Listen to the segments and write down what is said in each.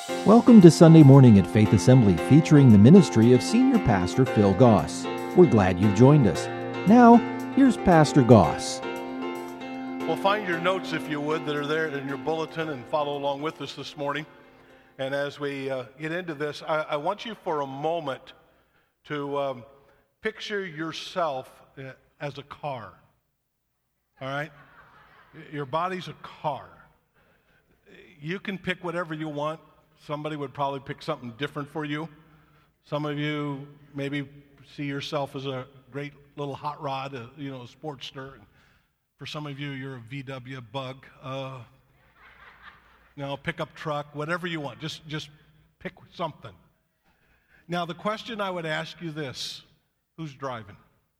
Welcome to Sunday Morning at Faith Assembly, featuring the ministry of Senior Pastor Phil Goss. We're glad you've joined us. Now, here's Pastor Goss. Well, find your notes, if you would, that are there in your bulletin and follow along with us this morning. And as we get into this, I want you for a moment to picture yourself as a car. All right? Your body's a car. You can pick whatever you want. Somebody would probably pick something different for you. Some of you maybe see yourself as a great little hot rod, a Sportster. And for some of you, you're a VW Bug, pickup truck, whatever you want. Just pick something. Now, the question I would ask you this: who's driving?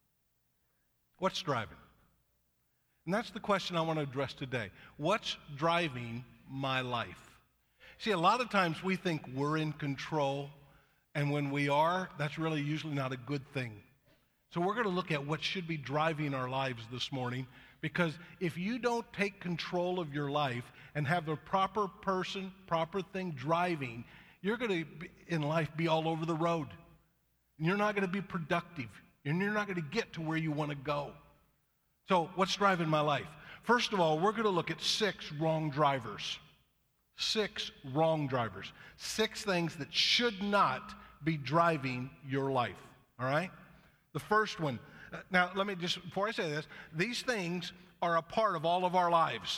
What's driving? And that's the question I want to address today. What's driving my life? See, a lot of times we think we're in control, and when we are, that's really usually not a good thing. So we're going to look at what should be driving our lives this morning, because if you don't take control of your life and have the proper person, proper thing driving, you're going to, in life, be all over the road. And you're not going to be productive, and you're not going to get to where you want to go. So what's driving my life? First of all, we're going to look at 6 wrong drivers. 6 wrong drivers. 6 things that should not be driving your life, all right? The first one, now let me just, before I say this, these things are a part of all of our lives.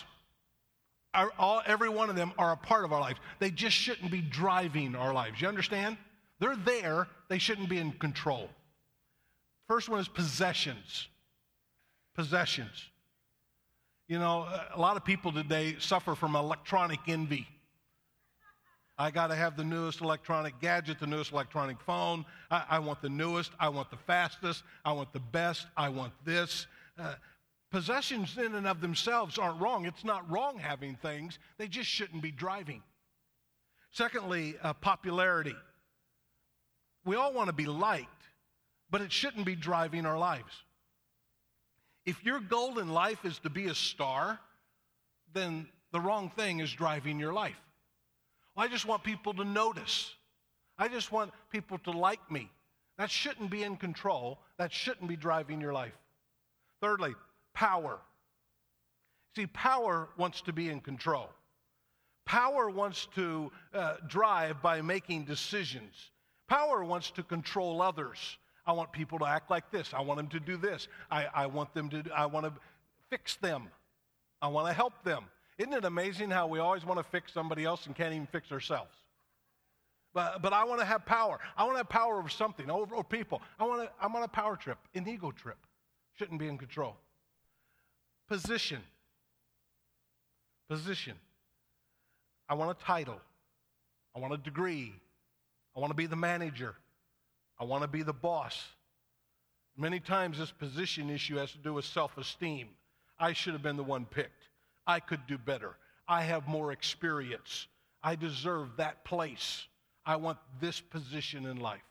Every one of them are a part of our lives. They just shouldn't be driving our lives. You understand? They're there. They shouldn't be in control. First one is possessions. Possessions. You know, a lot of people today suffer from electronic envy. I got to have the newest electronic gadget, the newest electronic phone. I want the newest. I want the fastest. I want the best. I want this. Possessions in and of themselves aren't wrong. It's not wrong having things. They just shouldn't be driving. Secondly, popularity. We all want to be liked, but it shouldn't be driving our lives. If your goal in life is to be a star, then the wrong thing is driving your life. Well, I just want people to notice. I just want people to like me. That shouldn't be in control. That shouldn't be driving your life. Thirdly, power. See, power wants to be in control. Power wants to drive by making decisions. Power wants to control others. I want people to act like this. I want them to do this. I want to fix them. I want to help them. Isn't it amazing how we always want to fix somebody else and can't even fix ourselves? But I want to have power. I want to have power over something, over people. I'm on a power trip, an ego trip. Shouldn't be in control. Position. I want a title. I want a degree. I want to be the manager. I want to be the boss. Many times this position issue has to do with self-esteem. I should have been the one picked. I could do better. I have more experience. I deserve that place. I want this position in life.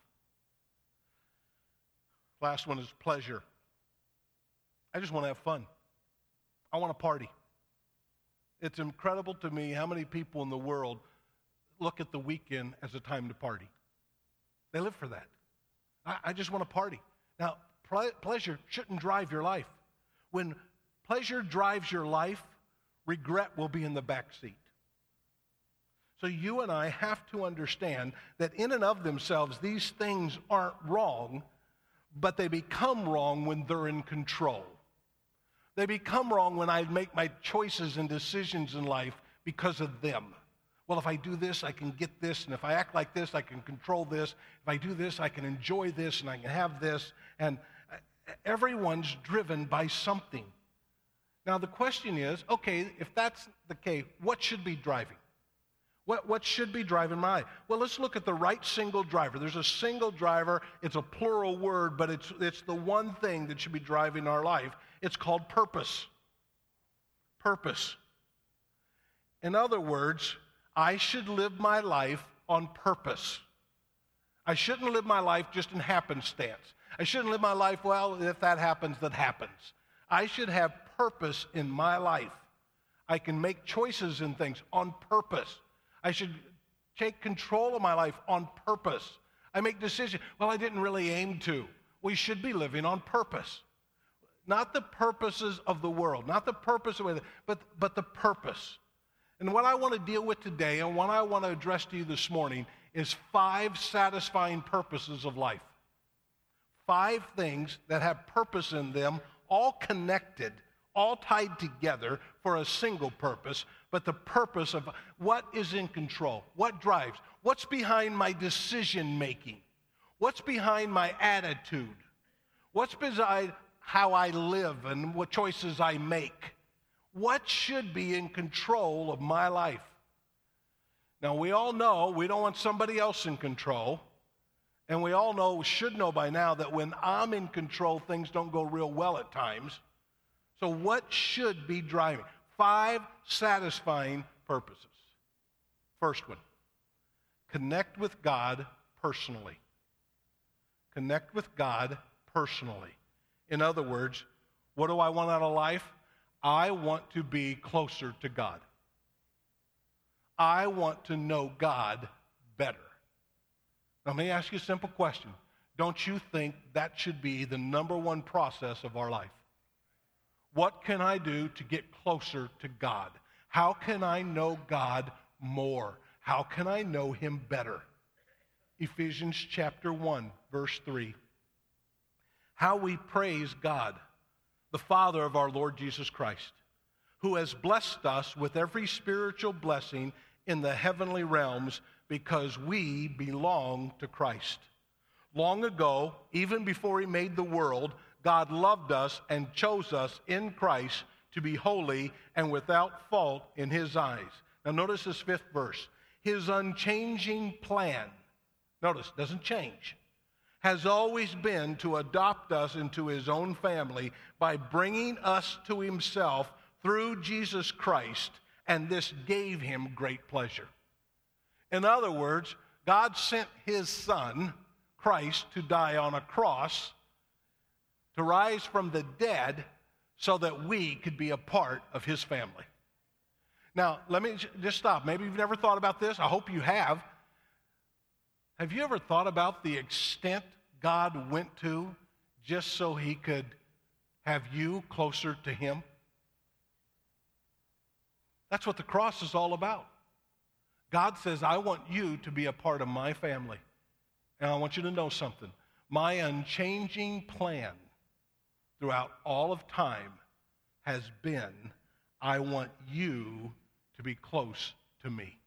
Last one is pleasure. I just want to have fun. I want to party. It's incredible to me how many people in the world look at the weekend as a time to party. They live for that. I just want to party. Now, pleasure shouldn't drive your life. When pleasure drives your life, regret will be in the back seat. So you and I have to understand that in and of themselves, these things aren't wrong, but they become wrong when they're in control. They become wrong when I make my choices and decisions in life because of them. Well, if I do this, I can get this, and if I act like this, I can control this. If I do this, I can enjoy this, and I can have this. And everyone's driven by something. Now, the question is, okay, if that's the case, what should be driving? What should be driving my life? Well, let's look at the right single driver. There's a single driver. It's a plural word, but it's the one thing that should be driving our life. It's called purpose. Purpose. In other words, I should live my life on purpose. I shouldn't live my life just in happenstance. I shouldn't live my life, well, if that happens, that happens. I should have purpose in my life. I can make choices in things on purpose. I should take control of my life on purpose. I make decisions. Well, I didn't really aim to. We should be living on purpose. Not the purposes of the world, not the purpose of it, but the purpose. And what I want to deal with today and what I want to address to you this morning is 5 satisfying purposes of life. 5 things that have purpose in them, all connected, all tied together for a single purpose, but the purpose of what is in control, what drives, what's behind my decision making, what's behind my attitude, what's behind how I live and what choices I make. What should be in control of my life? Now, we all know we don't want somebody else in control. And we all know, should know by now, that when I'm in control, things don't go real well at times. So what should be driving? 5 satisfying purposes. First one, connect with God personally. Connect with God personally. In other words, what do I want out of life? I want to be closer to God. I want to know God better. Now, let me ask you a simple question. Don't you think that should be the number one process of our life? What can I do to get closer to God? How can I know God more? How can I know him better? Ephesians chapter 1, verse 3. How we praise God, the Father of our Lord Jesus Christ, who has blessed us with every spiritual blessing in the heavenly realms because we belong to Christ. Long ago, even before he made the world, God loved us and chose us in Christ to be holy and without fault in his eyes. Now notice this 5th verse. His unchanging plan, notice, doesn't change, has always been to adopt us into his own family by bringing us to himself through Jesus Christ, and this gave him great pleasure. In other words, God sent his Son, Christ, to die on a cross, to rise from the dead so that we could be a part of his family. Now, let me just stop. Maybe you've never thought about this. I hope you have. Have you ever thought about the extent God went to just so he could have you closer to him? That's what the cross is all about. God says, I want you to be a part of my family. And I want you to know something. My unchanging plan throughout all of time has been, I want you to be close to me.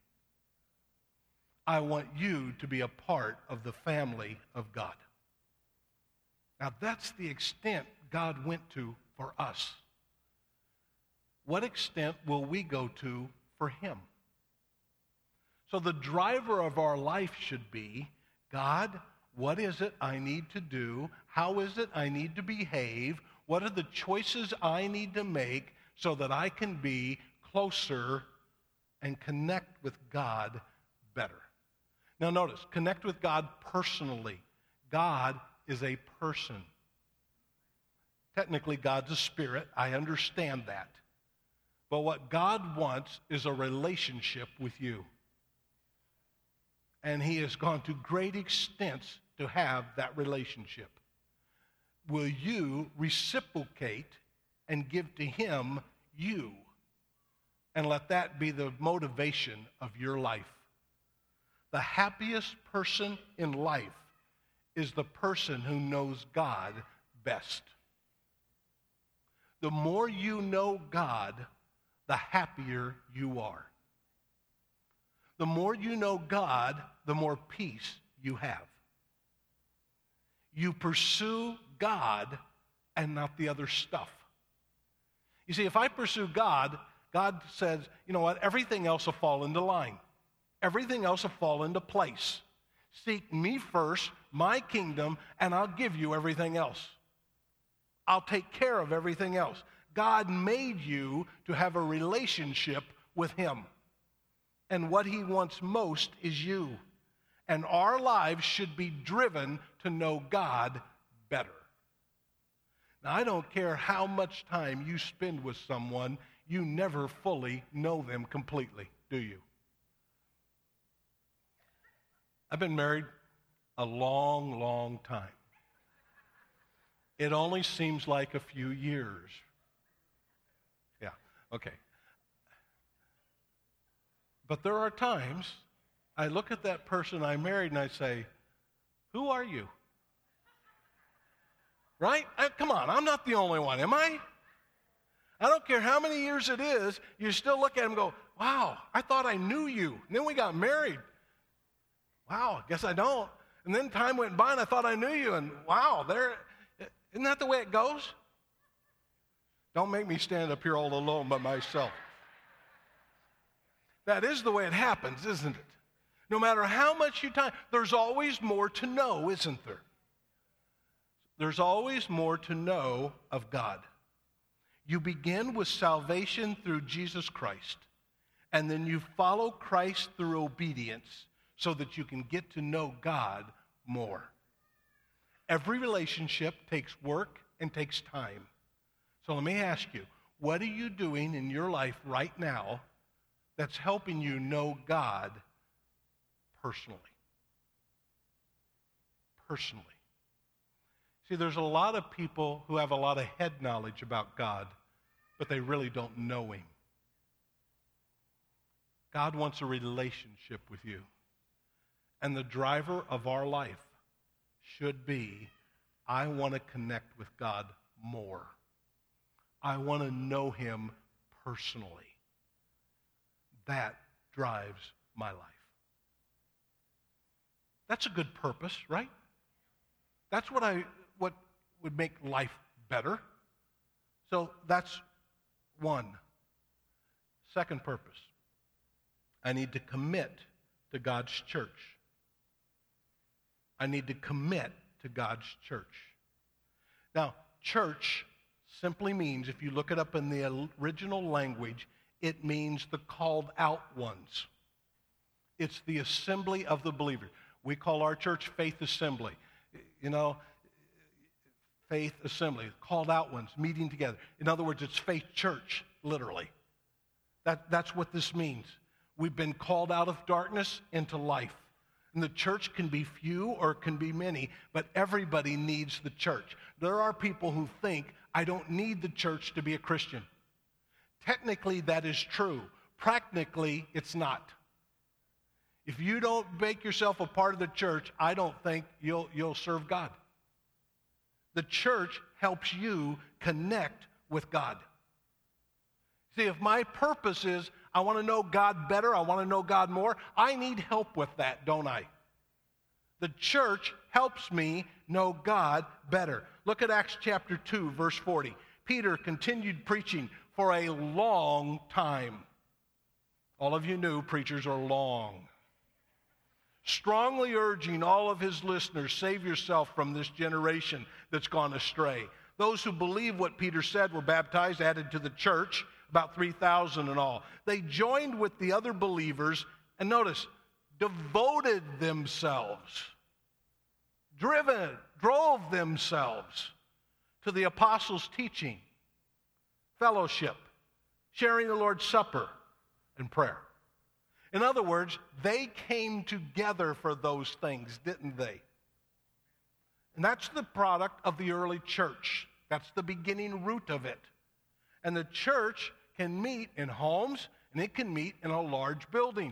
I want you to be a part of the family of God. Now that's the extent God went to for us. What extent will we go to for him? So the driver of our life should be, God, what is it I need to do? How is it I need to behave? What are the choices I need to make so that I can be closer and connect with God better? Now notice, connect with God personally. God is a person. Technically, God's a spirit. I understand that. But what God wants is a relationship with you. And he has gone to great extents to have that relationship. Will you reciprocate and give to him you? And let that be the motivation of your life. The happiest person in life is the person who knows God best. The more you know God, the happier you are. The more you know God, the more peace you have. You pursue God and not the other stuff. You see, if I pursue God, God says, you know what, everything else will fall into line. Everything else will fall into place. Seek me first, my kingdom, and I'll give you everything else. I'll take care of everything else. God made you to have a relationship with him. And what he wants most is you. And our lives should be driven to know God better. Now, I don't care how much time you spend with someone, you never fully know them completely, do you? I've been married a long, long time. It only seems like a few years. Yeah, okay. But there are times I look at that person I married and I say, who are you? Right? Come on, I'm not the only one, am I? I don't care how many years it is, you still look at him and go, wow, I thought I knew you. And then we got married. Wow, guess I don't. And then time went by and I thought I knew you, and wow, isn't that the way it goes? Don't make me stand up here all alone by myself. That is the way it happens, isn't it? No matter how much you time, there's always more to know, isn't there? There's always more to know of God. You begin with salvation through Jesus Christ, and then you follow Christ through obedience so that you can get to know God more. Every relationship takes work and takes time. So let me ask you, what are you doing in your life right now that's helping you know God personally? Personally. See, there's a lot of people who have a lot of head knowledge about God, but they really don't know Him. God wants a relationship with you. And the driver of our life should be, I want to connect with God more. I want to know Him personally. That drives my life. That's a good purpose, right? That's what would make life better. So that's one. Second purpose, I need to commit to God's church. I need to commit to God's church. Now, church simply means, if you look it up in the original language, it means the called out ones. It's the assembly of the believers. We call our church Faith Assembly. You know, Faith Assembly, called out ones, meeting together. In other words, it's Faith Church, literally. That's what this means. We've been called out of darkness into life. And the church can be few or it can be many, but everybody needs the church. There are people who think, I don't need the church to be a Christian. Technically, that is true. Practically, it's not. If you don't make yourself a part of the church, I don't think you'll serve God. The church helps you connect with God. See, if my purpose is I want to know God better, I want to know God more, I need help with that, don't I? The church helps me know God better. Look at Acts chapter 2, verse 40. Peter continued preaching for a long time. All of you knew preachers are long. Strongly urging all of his listeners, save yourself from this generation that's gone astray. Those who believed what Peter said were baptized, added to the church, about 3,000 in all. They joined with the other believers, and notice, devoted themselves, drove themselves to the apostles' teaching, fellowship, sharing the Lord's Supper, and prayer. In other words, they came together for those things, didn't they? And that's the product of the early church. That's the beginning root of it. And the church can meet in homes, and it can meet in a large building.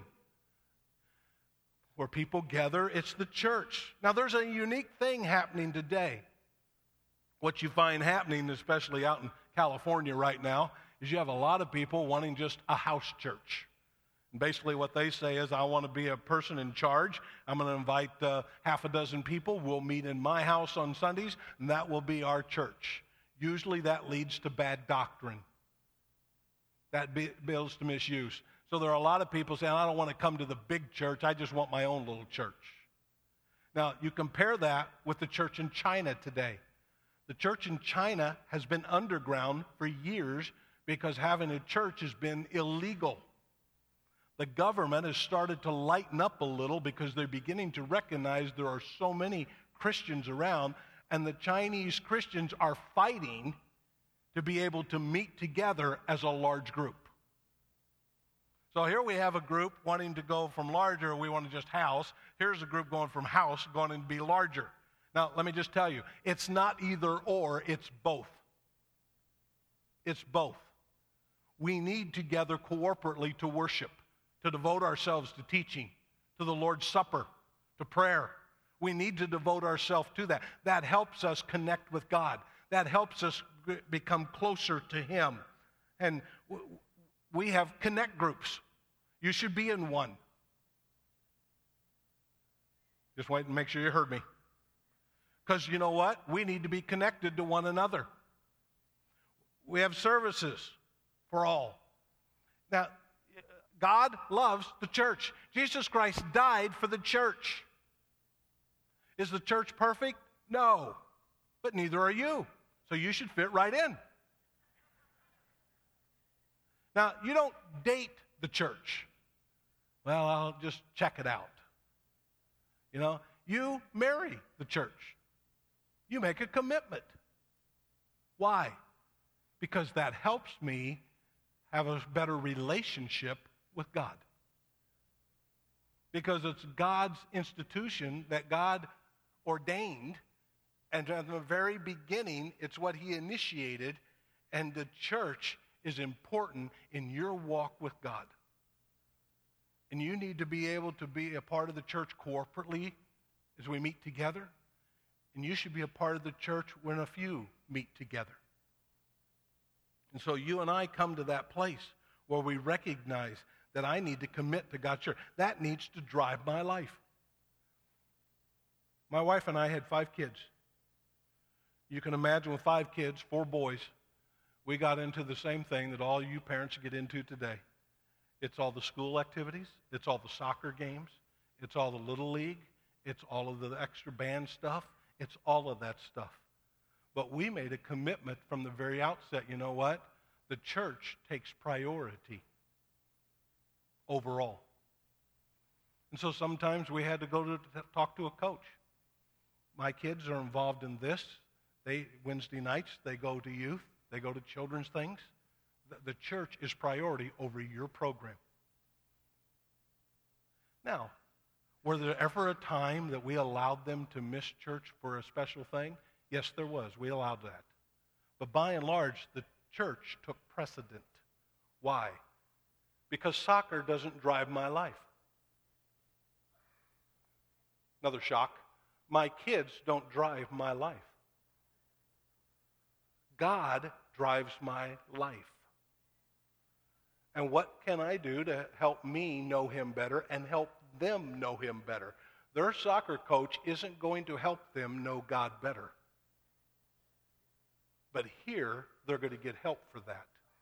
Where people gather, it's the church. Now, there's a unique thing happening today. What you find happening, especially out in California right now, is you have a lot of people wanting just a house church. And basically what they say is, I want to be a person in charge. I'm going to invite half a dozen people. We'll meet in my house on Sundays, and that will be our church. Usually that leads to bad doctrine. That builds to misuse. So there are a lot of people saying, I don't want to come to the big church. I just want my own little church. Now, you compare that with the church in China today. The church in China has been underground for years because having a church has been illegal. The government has started to lighten up a little because they're beginning to recognize there are so many Christians around, and the Chinese Christians are fighting to be able to meet together as a large group. So here we have a group wanting to go from larger, we want to just house. Here's a group going from house, going to be larger. Now, let me just tell you, it's not either or, it's both. It's both. We need together corporately to worship, to devote ourselves to teaching, to the Lord's Supper, to prayer. We need to devote ourselves to that. That helps us connect with God. That helps us become closer to Him. And we have connect groups. You should be in one. Just wait and make sure you heard me. Because you know what? We need to be connected to one another. We have services for all. Now, God loves the church. Jesus Christ died for the church. Is the church perfect? No. But neither are you. So you should fit right in. Now, you don't date the church. Well, I'll just check it out. You know, you marry the church. You make a commitment. Why? Because that helps me have a better relationship with God. Because it's God's institution that God ordained, and at the very beginning, it's what He initiated, and the church is important in your walk with God. And you need to be able to be a part of the church corporately as we meet together, and you should be a part of the church when a few meet together. And so you and I come to that place where we recognize that I need to commit to God's church. That needs to drive my life. My wife and I had 5 kids. You can imagine with 5 kids, 4 boys, we got into the same thing that all you parents get into today. It's all the school activities. It's all the soccer games. It's all the little league. It's all of the extra band stuff. It's all of that stuff. But we made a commitment from the very outset. You know what? The church takes priority overall. And so sometimes we had to go to talk to a coach. My kids are involved in this. Wednesday nights, they go to youth. They go to children's things. The church is priority over your program. Now, were there ever a time that we allowed them to miss church for a special thing? Yes, there was. We allowed that. But by and large, the church took precedent. Why? Because soccer doesn't drive my life. Another shock. My kids don't drive my life. God drives my life. And what can I do to help me know Him better and help them know Him better? Their soccer coach isn't going to help them know God better. But here, they're going to get help for that.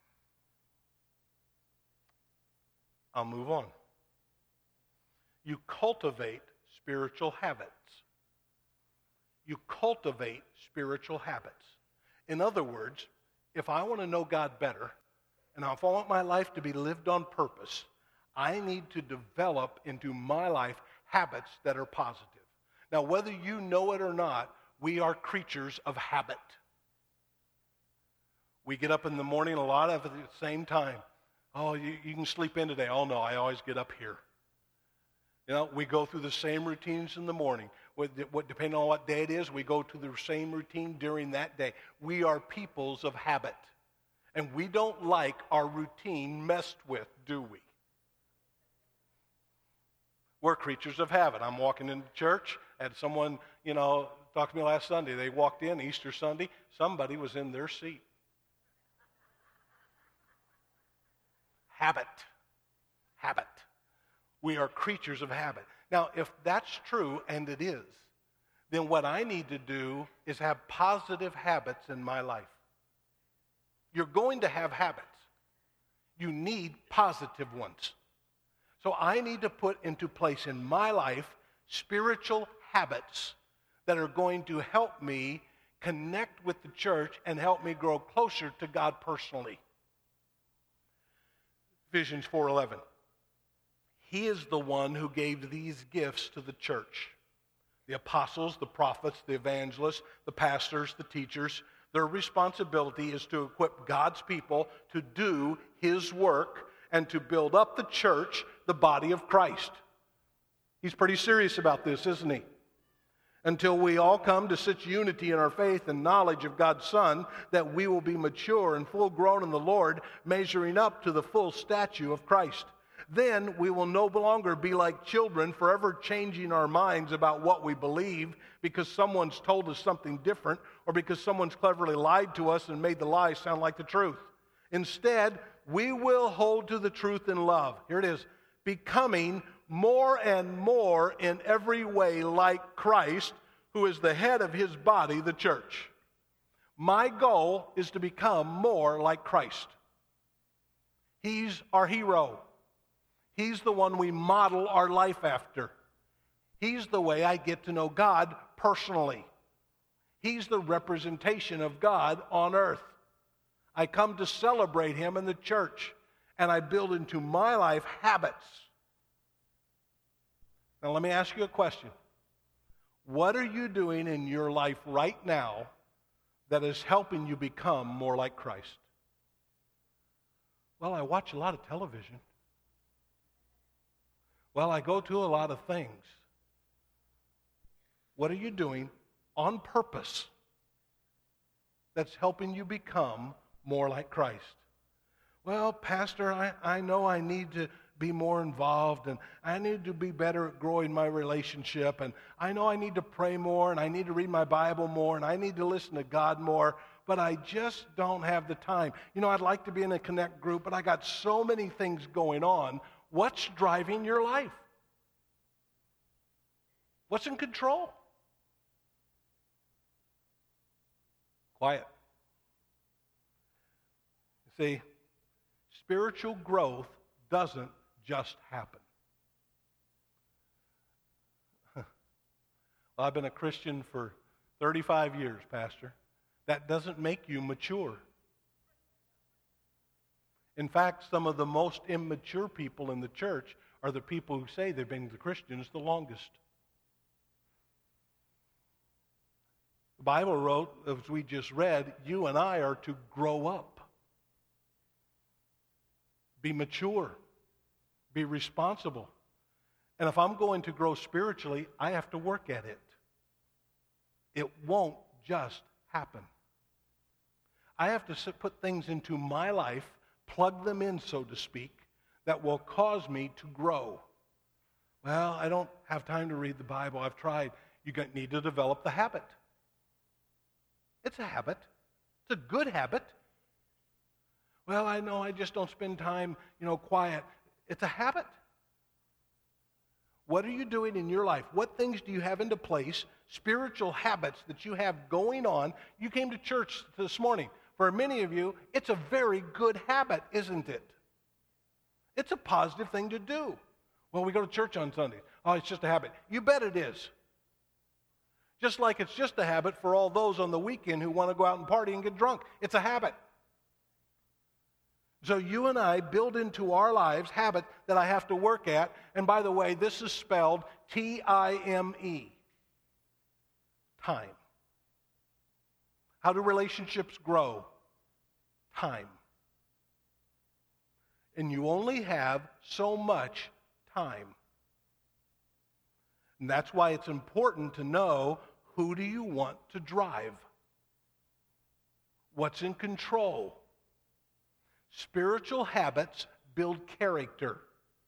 I'll move on. You cultivate spiritual habits. You cultivate spiritual habits. In other words, if I want to know God better, and if I want my life to be lived on purpose, I need to develop into my life habits that are positive. Now, whether you know it or not, we are creatures of habit. We get up in the morning a lot of at the same time. Oh, you can sleep in today. Oh, no, I always get up here. You know, we go through the same routines in the morning. Depending on what day it is, we go to the same routine during that day. We are peoples of habit. And we don't like our routine messed with, do we? We're creatures of habit. I'm walking into church, had someone, talk to me last Sunday. They walked in, Easter Sunday, somebody was in their seat. Habit. Habit. We are creatures of habit. Now, if that's true, and it is, then what I need to do is have positive habits in my life. You're going to have habits. You need positive ones. So I need to put into place in my life spiritual habits that are going to help me connect with the church and help me grow closer to God personally. Ephesians 4:11. He is the one who gave these gifts to the church. The apostles, the prophets, the evangelists, the pastors, the teachers. Their responsibility is to equip God's people to do His work and to build up the church, the body of Christ. He's pretty serious about this, isn't he? Until we all come to such unity in our faith and knowledge of God's Son that we will be mature and full grown in the Lord, measuring up to the full stature of Christ. Then we will no longer be like children, forever changing our minds about what we believe because someone's told us something different or because someone's cleverly lied to us and made the lie sound like the truth. Instead, we will hold to the truth in love. Here it is, becoming more and more in every way like Christ, who is the head of his body, the church. My goal is to become more like Christ. He's our hero. He's the one we model our life after. He's the way I get to know God personally. He's the representation of God on earth. I come to celebrate him in the church, and I build into my life habits. Now let me ask you a question. What are you doing in your life right now that is helping you become more like Christ? Well, I watch a lot of television. Well, I go to a lot of things. What are you doing on purpose that's helping you become more like Christ? Well, Pastor, I know I need to be more involved, and I need to be better at growing my relationship, and I know I need to pray more, and I need to read my Bible more, and I need to listen to God more, but I just don't have the time. You know, I'd like to be in a Connect group, but I got so many things going on. What's driving your life? What's in control? Quiet. See, spiritual growth doesn't just happen. Well, I've been a Christian for 35 years, Pastor. That doesn't make you mature. In fact, some of the most immature people in the church are the people who say they've been the Christians the longest. The Bible wrote, as we just read, you and I are to grow up, be mature, be responsible. And if I'm going to grow spiritually, I have to work at it. It won't just happen. I have to put things into my life, plug them in, so to speak, that will cause me to grow. Well, I don't have time to read the Bible. I've tried. You need to develop the habit. It's a habit. It's a good habit. Well, I know I just don't spend time, quiet. It's a habit. What are you doing in your life? What things do you have into place, spiritual habits that you have going on? You came to church this morning. For many of you, it's a very good habit, isn't it? It's a positive thing to do. Well, we go to church on Sundays. Oh, it's just a habit. You bet it is. Just like it's just a habit for all those on the weekend who want to go out and party and get drunk. It's a habit. So you and I build into our lives habit that I have to work at. And by the way, this is spelled T-I-M-E. Time. How do relationships grow? Time. And you only have so much time. And that's why it's important to know, who do you want to drive? What's in control? Spiritual habits build character.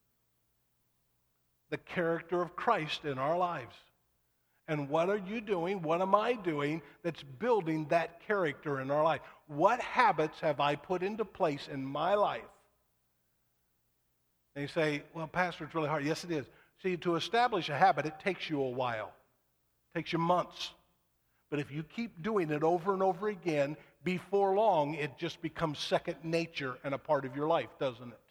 The character of Christ in our lives. And what are you doing? What am I doing that's building that character in our life? What habits have I put into place in my life? And you say, well, Pastor, it's really hard. Yes, it is. See, to establish a habit, it takes you a while. It takes you months. But if you keep doing it over and over again, before long, it just becomes second nature and a part of your life, doesn't it?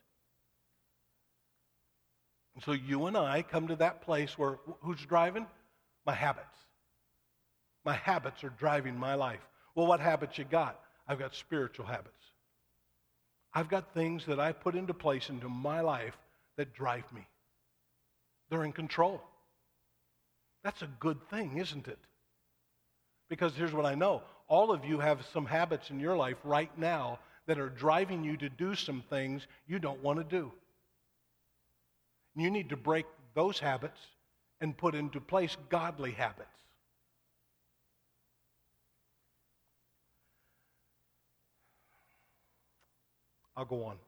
And so you and I come to that place where, who's driving? My habits. My habits are driving my life. Well, what habits you got? I've got spiritual habits. I've got things that I put into place into my life that drive me. They're in control. That's a good thing, isn't it? Because here's what I know. All of you have some habits in your life right now that are driving you to do some things you don't want to do. You need to break those habits and put into place godly habits. I'll go on.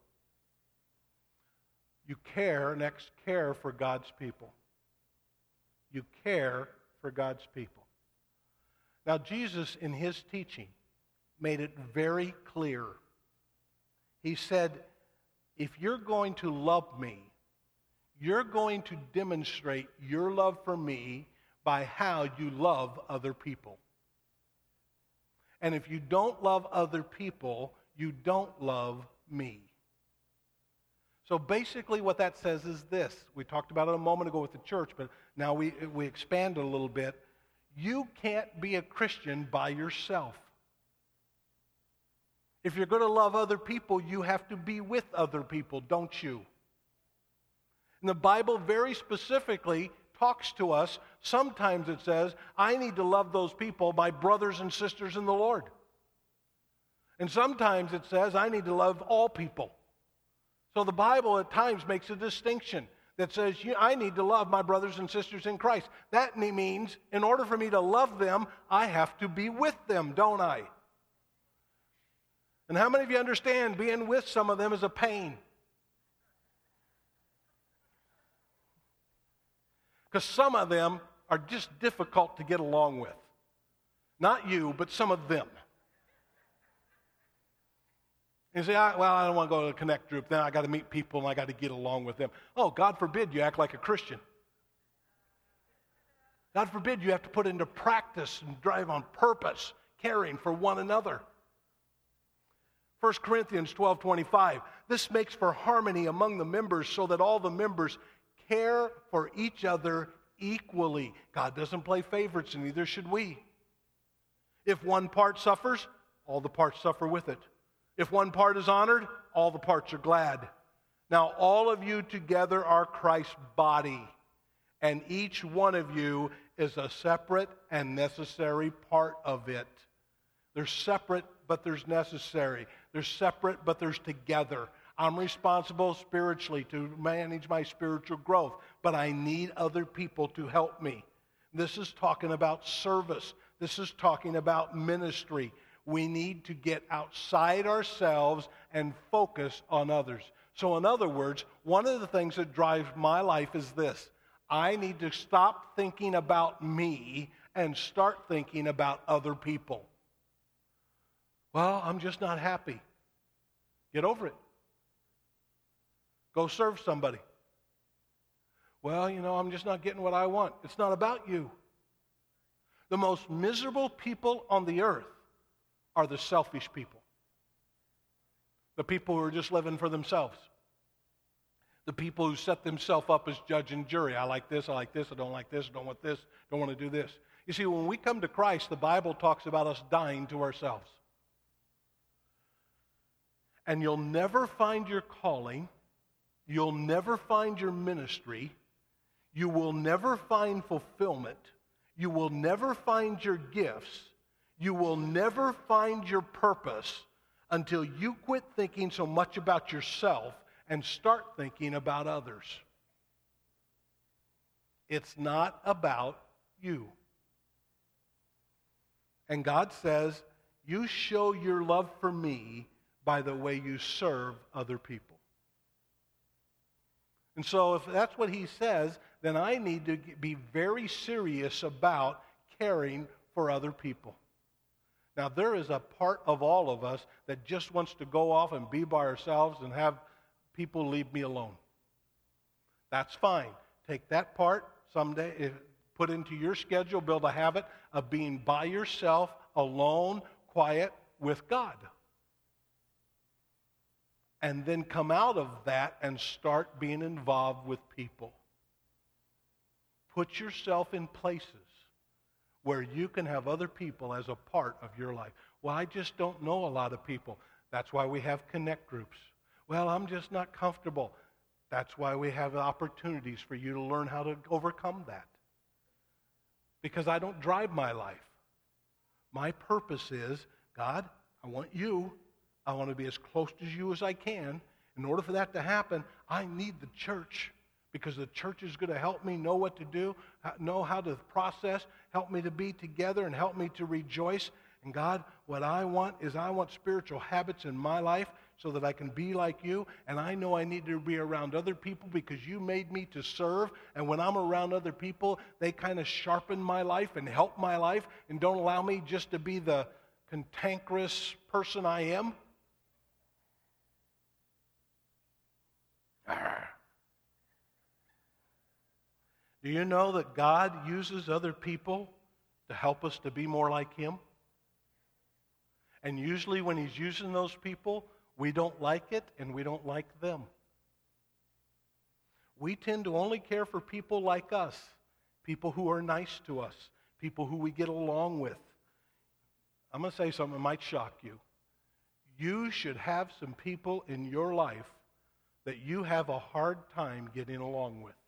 You care for God's people. You care for God's people. Now, Jesus, in his teaching, made it very clear. He said, if you're going to love me, you're going to demonstrate your love for me by how you love other people. And if you don't love other people, you don't love me. So basically what that says is this. We talked about it a moment ago with the church, but now we expand it a little bit. You can't be a Christian by yourself. If you're going to love other people, you have to be with other people, don't you? And the Bible very specifically talks to us. Sometimes it says, I need to love those people, my brothers and sisters in the Lord. And sometimes it says, I need to love all people. So the Bible at times makes a distinction that says, I need to love my brothers and sisters in Christ. That means in order for me to love them, I have to be with them, don't I? And how many of you understand being with some of them is a pain? Because some of them are just difficult to get along with. Not you, but some of them. You say, I don't want to go to a connect group. Then I got to meet people and I got to get along with them. Oh, God forbid you act like a Christian. God forbid you have to put into practice and drive on purpose, caring for one another. 1 Corinthians 12:25. This makes for harmony among the members so that all the members care for each other equally. God doesn't play favorites, and neither should we. If one part suffers, all the parts suffer with it. If one part is honored, all the parts are glad. Now all of you together are Christ's body, and each one of you is a separate and necessary part of it. They're separate, but there's necessary. They're separate, but there's together. I'm responsible spiritually to manage my spiritual growth, but I need other people to help me. This is talking about service. This is talking about ministry. We need to get outside ourselves and focus on others. So in other words, one of the things that drives my life is this. I need to stop thinking about me and start thinking about other people. Well, I'm just not happy. Get over it. Go serve somebody. Well, I'm just not getting what I want. It's not about you. The most miserable people on the earth are the selfish people. The people who are just living for themselves. The people who set themselves up as judge and jury. I like this, I don't like this, I don't want this, don't want to do this. You see, when we come to Christ, the Bible talks about us dying to ourselves. And you'll never find your calling, you'll never find your ministry, you will never find fulfillment, you will never find your gifts, you will never find your purpose until you quit thinking so much about yourself and start thinking about others. It's not about you. And God says, you show your love for me by the way you serve other people. And so if that's what he says, then I need to be very serious about caring for other people. Now, there is a part of all of us that just wants to go off and be by ourselves and have people leave me alone. That's fine. Take that part someday, put into your schedule, build a habit of being by yourself, alone, quiet, with God. And then come out of that and start being involved with people. Put yourself in places where you can have other people as a part of your life. Well, I just don't know a lot of people. That's why we have connect groups. Well, I'm just not comfortable. That's why we have opportunities for you to learn how to overcome that. Because I don't drive my life. My purpose is, God, I want you. I want to be as close to you as I can. In order for that to happen, I need the church, because the church is going to help me know what to do, know how to process, help me to be together, and help me to rejoice. And God, what I want is I want spiritual habits in my life so that I can be like you. And I know I need to be around other people because you made me to serve. And when I'm around other people, they kind of sharpen my life and help my life and don't allow me just to be the cantankerous person I am. Do you know that God uses other people to help us to be more like Him? And usually when He's using those people, we don't like it and we don't like them. We tend to only care for people like us, people who are nice to us, people who we get along with. I'm going to say something that might shock you. You should have some people in your life that you have a hard time getting along with.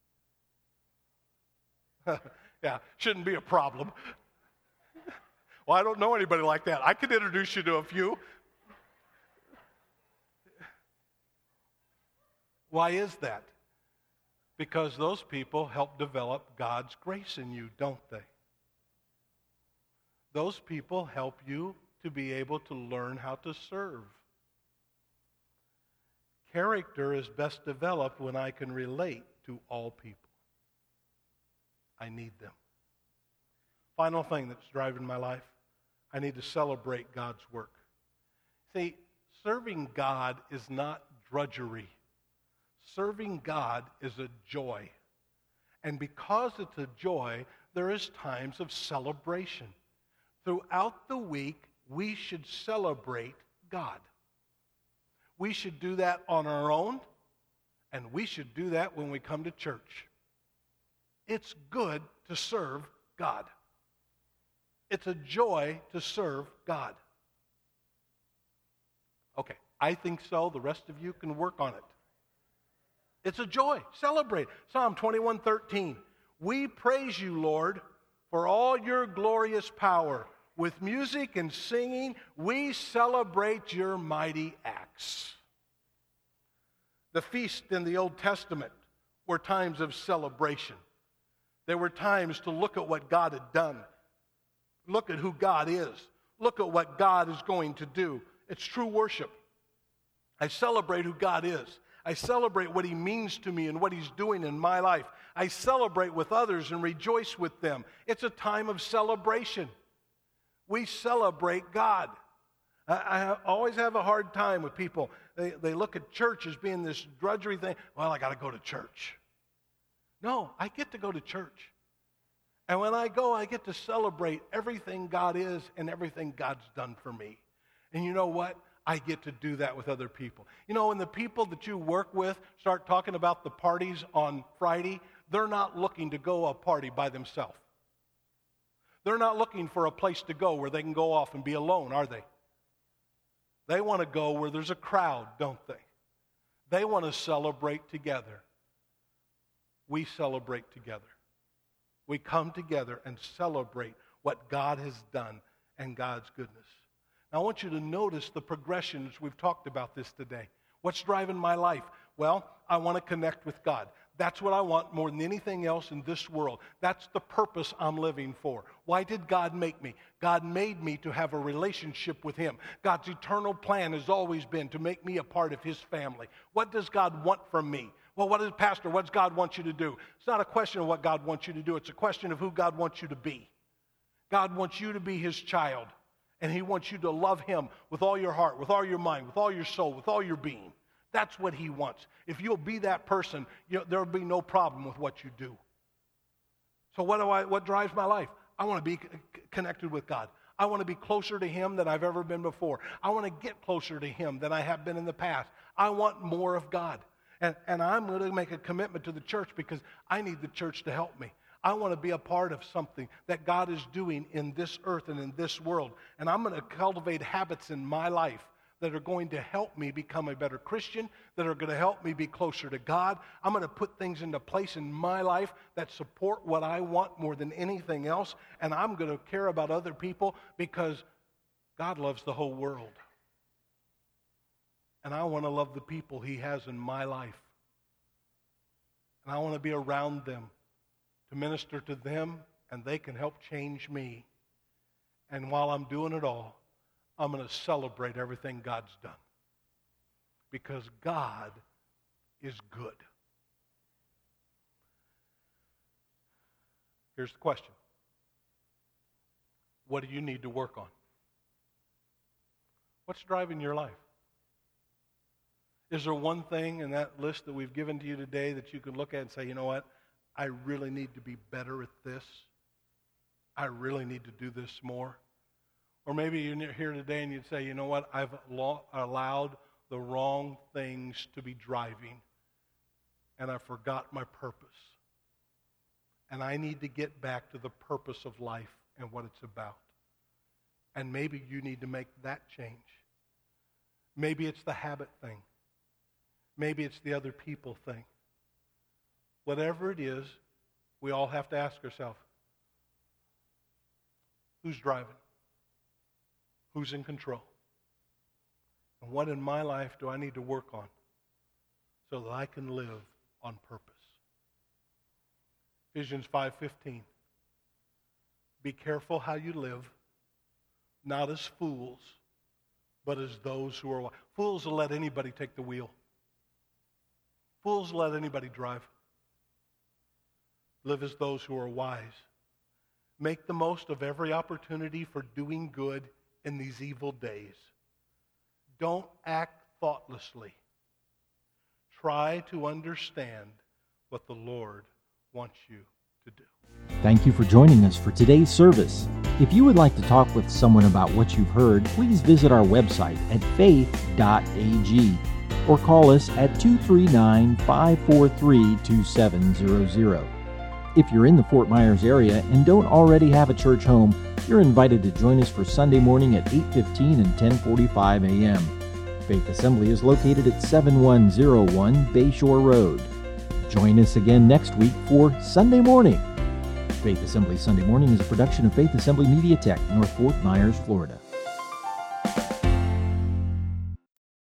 Yeah, shouldn't be a problem. Well, I don't know anybody like that. I could introduce you to a few. Why is that? Because those people help develop God's grace in you, don't they? Those people help you to be able to learn how to serve. Character is best developed when I can relate to all people. I need them. Final thing that's driving my life, I need to celebrate God's work. See, serving God is not drudgery. Serving God is a joy. And because it's a joy, there is times of celebration. Throughout the week, we should celebrate God. We should do that on our own, and we should do that when we come to church. It's good to serve God. It's a joy to serve God. Okay, I think so. The rest of you can work on it. It's a joy. Celebrate. Psalm 21:13. We praise you, Lord, for all your glorious power. With music and singing, we celebrate your mighty acts. The feast in the Old Testament were times of celebration. There were times to look at what God had done. Look at who God is. Look at what God is going to do. It's true worship. I celebrate who God is. I celebrate what He means to me and what He's doing in my life. I celebrate with others and rejoice with them. It's a time of celebration. We celebrate God. I always have a hard time with people. They look at church as being this drudgery thing. Well, I got to go to church. No, I get to go to church. And when I go, I get to celebrate everything God is and everything God's done for me. And you know what? I get to do that with other people. You know, when the people that you work with start talking about the parties on Friday, they're not looking to go a party by themselves. They're not looking for a place to go where they can go off and be alone, are they? They want to go where there's a crowd, don't they? They want to celebrate together. We celebrate together. We come together and celebrate what God has done and God's goodness. Now, I want you to notice the progressions. We've talked about this today. What's driving my life? Well, I want to connect with God. That's what I want more than anything else in this world. That's the purpose I'm living for. Why did God make me? God made me to have a relationship with Him. God's eternal plan has always been to make me a part of His family. What does God want from me? Well, what does Pastor, what does God want you to do? It's not a question of what God wants you to do. It's a question of who God wants you to be. God wants you to be His child. And He wants you to love Him with all your heart, with all your mind, with all your soul, with all your being. That's what He wants. If you'll be that person, there'll be no problem with what you do. So what drives my life? I want to be connected with God. I want to be closer to Him than I've ever been before. I want to get closer to Him than I have been in the past. I want more of God. And I'm going to make a commitment to the church because I need the church to help me. I want to be a part of something that God is doing in this earth and in this world. And I'm going to cultivate habits in my life that are going to help me become a better Christian, that are going to help me be closer to God. I'm going to put things into place in my life that support what I want more than anything else. And I'm going to care about other people because God loves the whole world. And I want to love the people He has in my life. And I want to be around them to minister to them, and they can help change me. And while I'm doing it all, I'm going to celebrate everything God's done. Because God is good. Here's the question. What do you need to work on? What's driving your life? Is there one thing in that list that we've given to you today that you can look at and say, you know what? I really need to be better at this. I really need to do this more. Or maybe you're here today and you'd say, you know what? I've allowed the wrong things to be driving, and I forgot my purpose. And I need to get back to the purpose of life and what it's about. And maybe you need to make that change. Maybe it's the habit thing. Maybe it's the other people thing. Whatever it is, we all have to ask ourselves, who's driving? Who's in control? And what in my life do I need to work on so that I can live on purpose? Ephesians 5:15. Be careful how you live, not as fools, but as those who are wise. Fools will let anybody take the wheel. Fools will let anybody drive. Live as those who are wise. Make the most of every opportunity for doing good in these evil days. Don't act thoughtlessly. Try to understand what the Lord wants you to do. Thank you for joining us for today's service. If you would like to talk with someone about what you've heard, please visit our website at faith.ag or call us at 239-543-2700. If you're in the Fort Myers area and don't already have a church home, you're invited to join us for Sunday morning at 8:15 and 10:45 a.m. Faith Assembly is located at 7101 Bayshore Road. Join us again next week for Sunday Morning. Faith Assembly Sunday Morning is a production of Faith Assembly Media Tech, North Fort Myers, Florida.